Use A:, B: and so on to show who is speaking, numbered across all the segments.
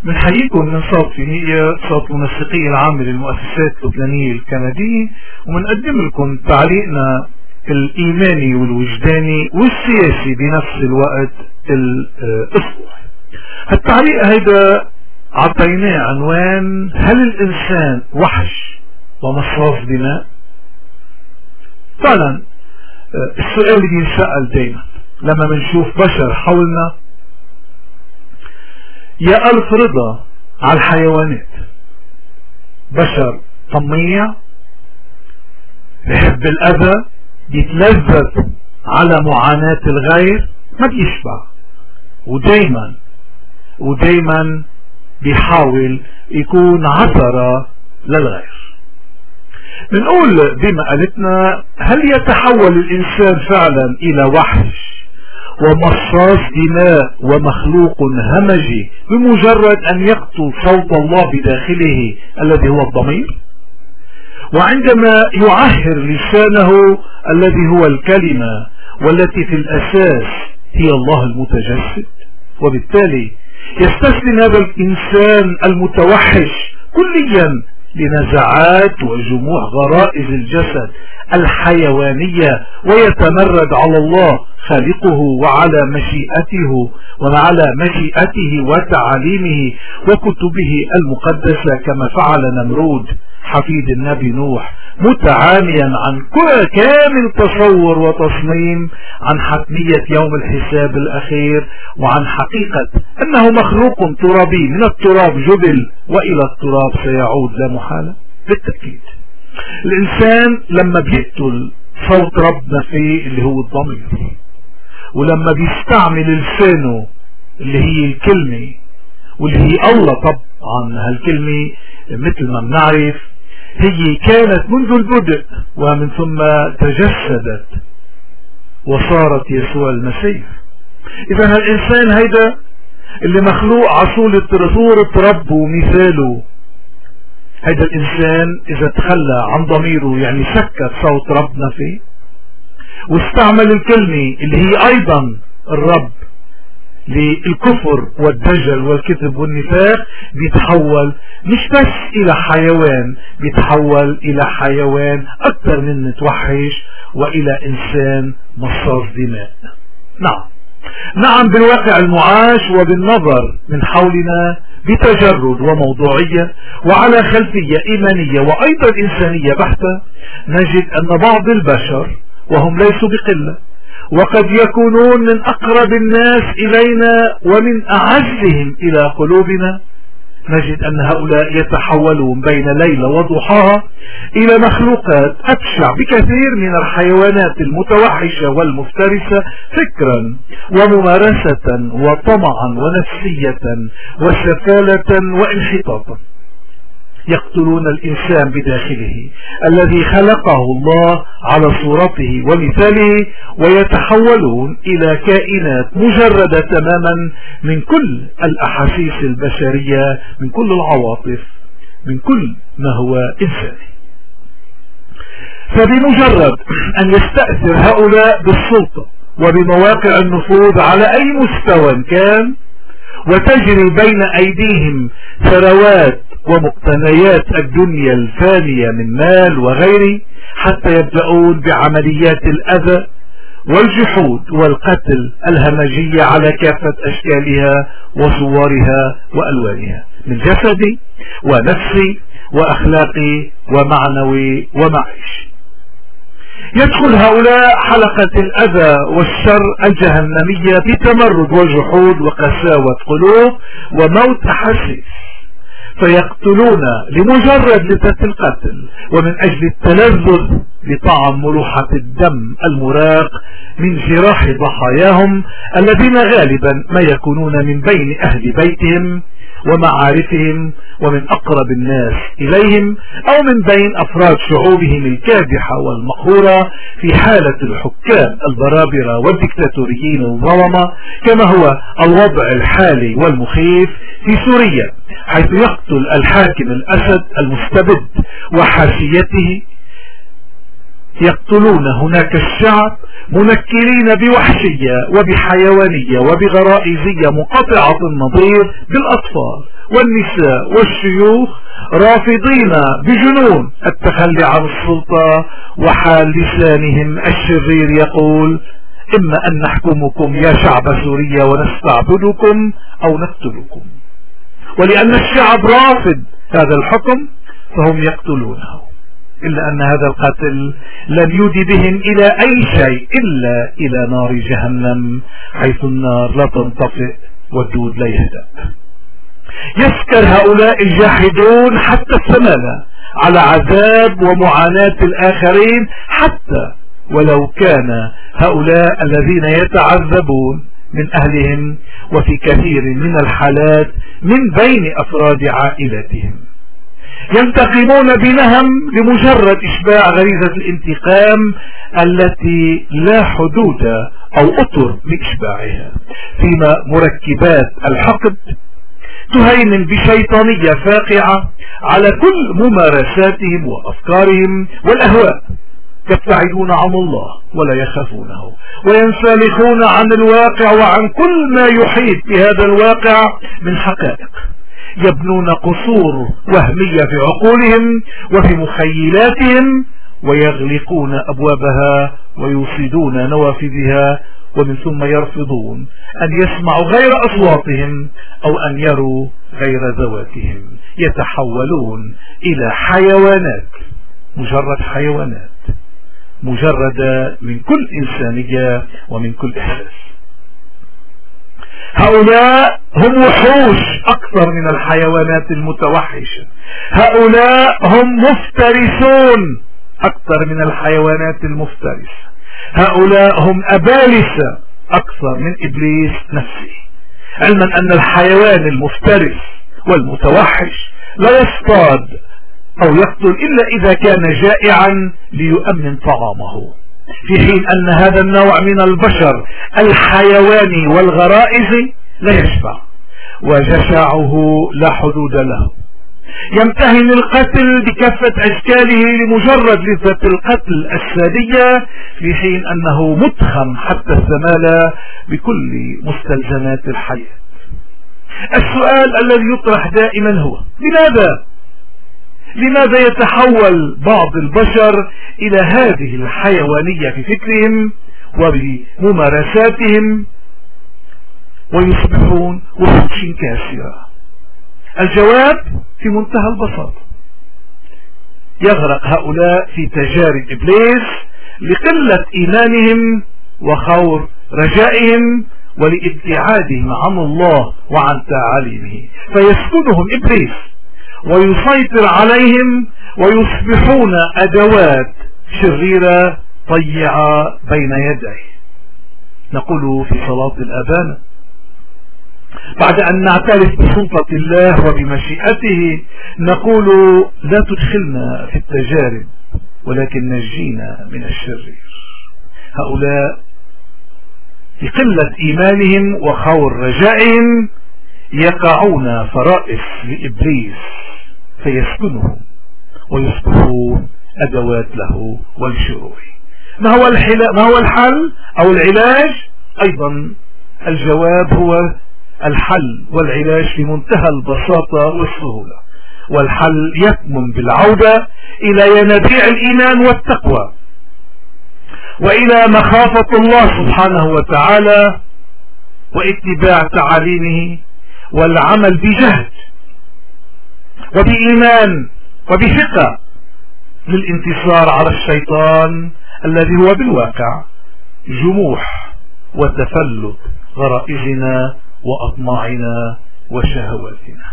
A: بنحييكم من صوت فينيقيا، صوت منسقي العام للمؤسسات اللبنانية الكندية، ومنقدم لكم تعليقنا الإيماني والوجداني والسياسي بنفس الوقت الأسبوعي. التعليق هيدا عطيناه عنوان: هل الإنسان وحش ومصاص دماء؟ فعلا السؤال اللي بينسأل دايما لما بنشوف بشر حولنا. يا ألف رضا على الحيوانات، بشر طميع بيحب الأذى، بيتلذذ على معاناة الغير، ما بيشبع، ودايما بيحاول يكون عثرة للغير. بنقول بمقالتنا: هل يتحول الإنسان فعلا إلى وحش ومصاص دماء ومخلوق همجي بمجرد أن يقتل صوت الله بداخله الذي هو الضمير؟ وعندما يعهر لسانه الذي هو الكلمة والتي في الأساس هي الله المتجسد، وبالتالي يستسلم هذا الإنسان المتوحش كليا لنزعات وجموع غرائز الجسد الحيوانية ويتمرد على الله خالقه وعلى مشيئته وتعاليمه وكتبه المقدسة، كما فعل نمرود حفيد النبي نوح، متعاميا عن كامل تصور وتصميم عن حتمية يوم الحساب الأخير، وعن حقيقة أنه مخلوق ترابي من التراب جبل وإلى التراب سيعود لا محالة. بالتأكيد الإنسان لما بيقتل صوت ربنا فيه اللي هو الضمير، ولما بيستعمل لسانه اللي هي الكلمة واللي هي الله، طبعا هالكلمة مثل ما بنعرف هي كانت منذ البدء ومن ثم تجسدت وصارت يسوع المسيح. إذا هالإنسان هيدا اللي مخلوق صورة رب ومثاله، هيدا الإنسان إذا تخلى عن ضميره، يعني سكت صوت ربنا فيه واستعمل الكلمة اللي هي أيضا الرب للكفر والدجل والكذب والنفاق، بيتحول مش بس إلى حيوان، بيتحول إلى حيوان أكثر من متوحش وإلى إنسان مصاص دماء. نعم بالواقع المعاش وبالنظر من حولنا بتجرد وموضوعية وعلى خلفية إيمانية وأيضا إنسانية بحتة، نجد أن بعض البشر، وهم ليسوا بقلة وقد يكونون من أقرب الناس إلينا ومن أعزهم إلى قلوبنا، نجد أن هؤلاء يتحولون بين ليلة وضحاها إلى مخلوقات أبشع بكثير من الحيوانات المتوحشة والمفترسة فكرا وممارسة وطمعا ونفسية وسفالة وانحطاطا. يقتلون الإنسان بداخله الذي خلقه الله على صورته ومثاله، ويتحولون إلى كائنات مجردة تماما من كل الأحاسيس البشرية، من كل العواطف، من كل ما هو إنساني. فبمجرد أن يستأثر هؤلاء بالسلطة وبمواقع النفوذ على أي مستوى كان، وتجري بين أيديهم ثروات ومقتنيات الدنيا الفانية من مال وغيره، حتى يبدأون بعمليات الأذى والجحود والقتل الهمجية على كافة أشكالها وصورها وألوانها، من جسدي ونفسي وأخلاقي ومعنوي ومعيشي. يدخل هؤلاء حلقة الأذى والشر الجهنمية بتمرد وجحود وقساوة قلوب وموت أحاسيس، فيقتلون لمجرد لذة القتل ومن أجل التلذذ بطعم ملوحة الدم المراق من جراح ضحاياهم، الذين غالبا ما يكونون من بين أهل بيتهم ومعارفهم ومن أقرب الناس إليهم، أو من بين أفراد شعوبهم الكادحة والمقهورة في حالة الحكام البرابرة والدكتاتوريين الظلمة، كما هو الوضع الحالي والمخيف في سوريا، حيث يقتل الحاكم الأسد المستبد وحاشيته. يقتلون هناك الشعب منكرين بوحشية وبحيوانية وبغرائزية منقطعة النظير بالأطفال والنساء والشيوخ رافضين بجنون التخلي عن السلطة، وحال لسانهم الشرير يقول: إما أن نحكمكم يا شعب سوريا ونستعبدكم أو نقتلكم. ولأن الشعب رافض هذا الحكم فهم يقتلونه، إلا أن هذا القتل لن يودي بهم إلى أي شيء إلا إلى نار جهنم، حيث النار لا تنطفئ والدود لا يهدأ. يسكر هؤلاء الجاحدون حتى الثمانة على عذاب ومعاناة الآخرين، حتى ولو كان هؤلاء الذين يتعذبون من أهلهم، وفي كثير من الحالات من بين أفراد عائلتهم. ينتقمون بنهم لمجرد إشباع غريزة الانتقام التي لا حدود أو أطر لإشباعها، فيما مركبات الحقد تهيمن بشيطانية فاقعة على كل ممارساتهم وأفكارهم والأهواء. يبتعدون عن الله ولا يخافونه، وينسلخون عن الواقع وعن كل ما يحيط بهذا الواقع من حقائق. يبنون قصور وهمية في عقولهم وفي مخيلاتهم، ويغلقون أبوابها ويوصدون نوافذها، ومن ثم يرفضون أن يسمعوا غير أصواتهم أو أن يروا غير ذواتهم. يتحولون إلى حيوانات، مجرد حيوانات، مجردة من كل إنسانية ومن كل إحساس. هؤلاء هم وحوش أكثر من الحيوانات المتوحشة. هؤلاء هم مفترسون أكثر من الحيوانات المفترسة. هؤلاء هم أبالسة أكثر من إبليس نفسه، علما أن الحيوان المفترس والمتوحش لا يصطاد أو يقتل إلا إذا كان جائعا ليؤمن طعامه، في حين أن هذا النوع من البشر الحيواني والغرائزي لا يشبع، وجشعه لا حدود له. يمتهن القتل بكافة أشكاله لمجرد لذة القتل السادية، في حين أنه متخم حتى الثمالة بكل مستلزمات الحياة. السؤال الذي يطرح دائما هو: لماذا يتحول بعض البشر إلى هذه الحيوانية في فكرهم وبممارساتهم ويصبحون وحوش كاسرة؟ الجواب في منتهى البساطة: يغرق هؤلاء في تجارب إبليس لقلة إيمانهم وخور رجائهم ولابتعادهم عن الله وعن تعاليمه، فيسكنهم إبليس ويسيطر عليهم ويصبحون أدوات شريرة طيعة بين يديه. نقول في صلاة الأذان بعد أن نعترف بسلطة الله وبمشيئته، نقول: لا تدخلنا في التجارب ولكن نجينا من الشرير. هؤلاء لقلة إيمانهم وخور رجائهم يقعون فرائس لإبليس فيسكنهم ويصبحون أدوات له ولشروعه. ما هو الحل أو العلاج؟ أيضا الجواب هو الحل والعلاج في منتهى البساطة والسهولة، والحل يكمن بالعودة إلى ينابيع الإيمان والتقوى وإلى مخافة الله سبحانه وتعالى واتباع تعاليمه والعمل بجهد وبإيمان وبثقة للانتصار على الشيطان الذي هو بالواقع جموح وتفلت غرائزنا وأطماعنا وشهواتنا.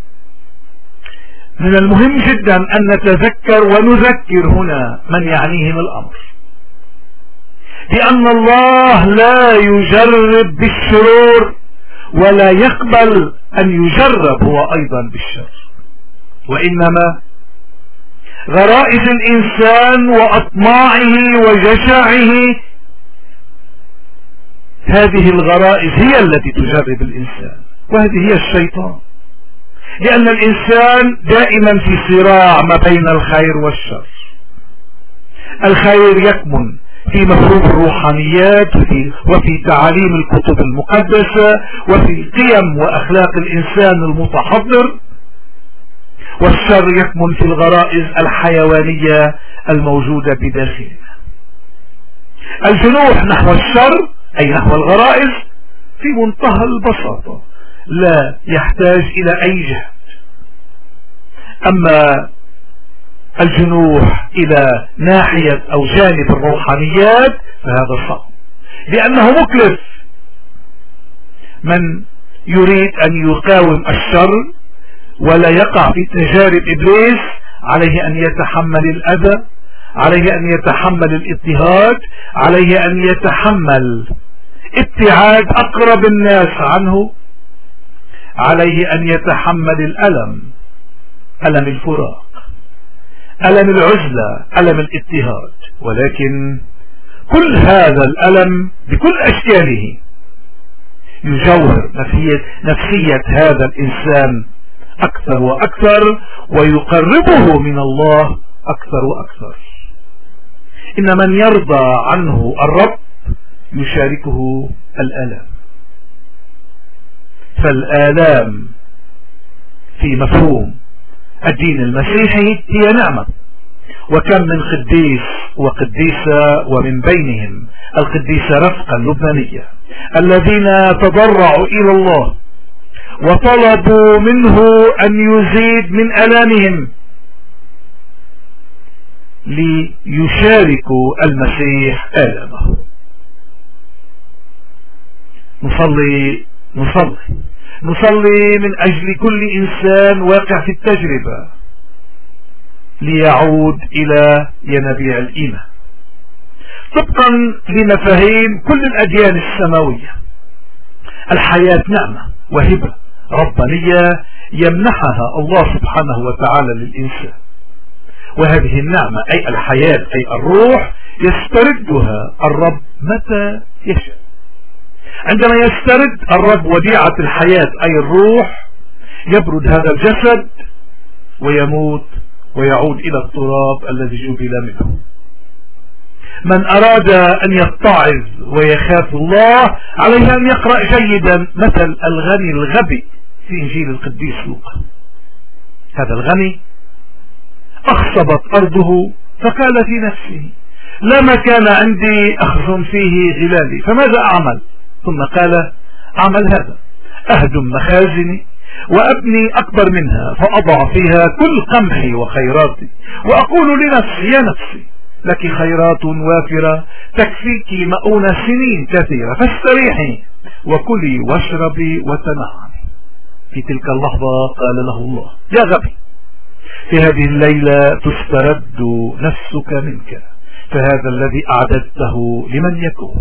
A: من المهم جدا أن نتذكر ونذكر هنا من يعنيهم الأمر بأن الله لا يجرب بالشرور ولا يقبل أن يجرب هو أيضا بالشر، وإنما غرائز الإنسان وأطماعه وجشعه، هذه الغرائز هي التي تجرب الإنسان، وهذه هي الشيطان، لأن الإنسان دائما في صراع ما بين الخير والشر. الخير يكمن في مفهوم الروحانيات وفي تعاليم الكتب المقدسة وفي قيم وأخلاق الإنسان المتحضر، والشر يكمن في الغرائز الحيوانية الموجودة بداخلنا. الجنوح نحو الشر أي نحو الغرائز في منتهى البساطة، لا يحتاج إلى أي جهد. أما الجنوح إلى ناحية أو جانب الروحانيات فهذا صعب، لأنه مكلف. من يريد أن يقاوم الشر ولا يقع في تجارب إبليس عليه أن يتحمل الأذى، عليه أن يتحمل الاضطهاد، عليه أن يتحمل ابتعاد أقرب الناس عنه، عليه أن يتحمل الألم، ألم الفراق، ألم العزلة، ألم الاضطهاد. ولكن كل هذا الألم بكل أشكاله يجوهر نفسية هذا الإنسان أكثر وأكثر ويقربه من الله أكثر وأكثر. إن من يرضى عنه الرب يشاركه الآلام، فالآلام في مفهوم الدين المسيحي هي نعمة. وكم من قديس وقديسة ومن بينهم القديسة رفقة اللبنانية الذين تضرعوا إلى الله وطلبوا منه أن يزيد من آلامهم ليشاركوا المسيح آلامه. نصلي من أجل كل إنسان واقع في التجربة ليعود إلى ينابيع الإيمان طبقا لمفاهيم كل الأديان السماوية. الحياة نعمة وهبة ربانية يمنحها الله سبحانه وتعالى للإنسان، وهذه النعمة أي الحياة أي الروح يستردها الرب متى يشاء. عندما يسترد الرب وديعة الحياة أي الروح يبرد هذا الجسد ويموت ويعود إلى التراب الذي جبل منه. من أراد أن يتعظ ويخاف الله عليه أن يقرأ جيدا مثل الغني الغبي في إنجيل القديس لوقا. هذا الغني أخصبت أرضه فقال في نفسه لا مكان عندي أخزن فيه غلالي، فماذا أعمل؟ ثم قال أعمل هذا، أهدم مخازني وأبني أكبر منها فأضع فيها كل قمحي وخيراتي وأقول لنفسي يا نفسي لك خيرات وافرة تكفيك مؤونة سنين كثيرة فاستريحي وكلي واشربي وتنعمي. في تلك اللحظة قال له الله يا غبي في هذه الليلة تسترد نفسك منك، فهذا الذي أعددته لمن يكون.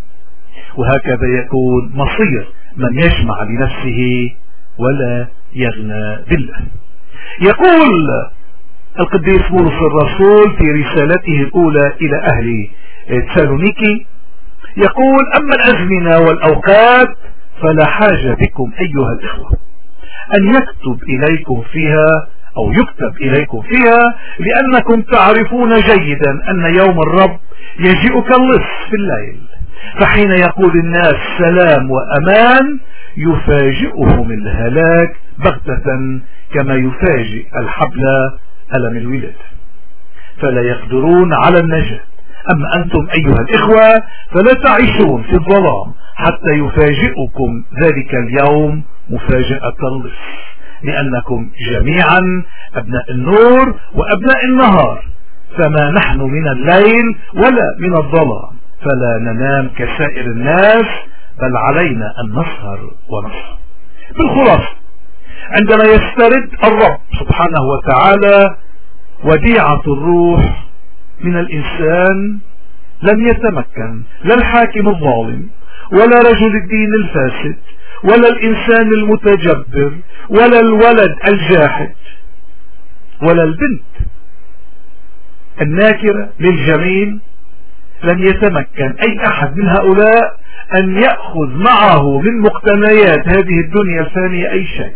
A: وهكذا يكون مصير من يجمع لنفسه ولا يغنى بالله. يقول القديس بولس الرسول في رسالته الأولى إلى أهل تسالونيكي يقول أما الأزمنة والأوقات فلا حاجة بكم أيها الإخوة أن يكتب إليكم فيها أو يكتب إليكم فيها، لأنكم تعرفون جيدا أن يوم الرب يجيء كاللص في الليل، فحين يقول الناس سلام وأمان يفاجئهم الهلاك بغتة كما يفاجئ الحبل ألم الولادة، فلا يقدرون على النجاة. أما أنتم أيها الإخوة فلا تعيشون في الظلام حتى يفاجئكم ذلك اليوم مفاجأة اللص، لأنكم جميعا أبناء النور وأبناء النهار، فما نحن من الليل ولا من الظلام، فلا ننام كسائر الناس بل علينا أن نسهر ونصحى. بالخلاصة عندما يسترد الرب سبحانه وتعالى وديعة الروح من الإنسان لن يتمكن لا الحاكم الظالم ولا رجل الدين الفاسد ولا الإنسان المتجبر ولا الولد الجاحد ولا البنت الناكرة للجميل، لن يتمكن أي أحد من هؤلاء أن يأخذ معه من مقتنيات هذه الدنيا الفانية أي شيء.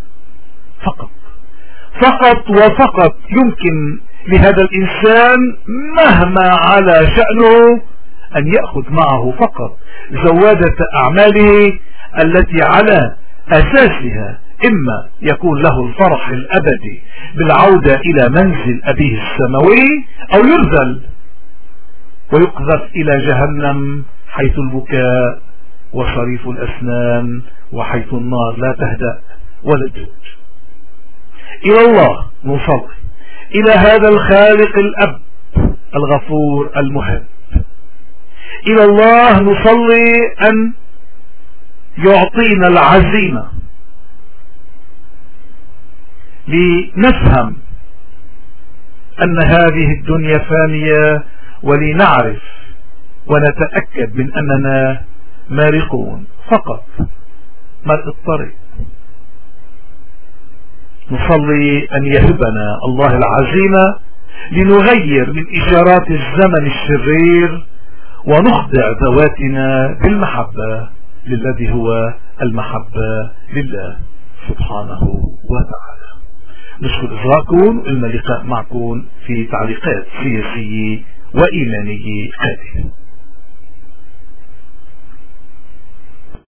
A: فقط وفقط يمكن لهذا الإنسان مهما على شأنه أن يأخذ معه فقط زوادة أعماله التي على أساسها إما يكون له الفرح الأبدي بالعودة إلى منزل أبيه السماوي، أو يرذل ويقذف إلى جهنم حيث البكاء وصريف الأسنان وحيث النار لا تهدأ ولا تزول. إلى الله نصلي، إلى هذا الخالق الأب الغفور المحب. إلى الله نصلي أن يعطينا العزيمة لنفهم أن هذه الدنيا فانية، ولنعرف ونتأكد من أننا مارقون فقط مرء الطريق. نصلي أن يهبنا الله العزيمة لنغير من إشارات الزمن الشرير ونخضع ذواتنا بالمحبة للذي هو المحبة لله سبحانه وتعالى. نشكر إجراءكم، إلنا لقاء معكم في تعليقات سياسية وإيمانية قادمة.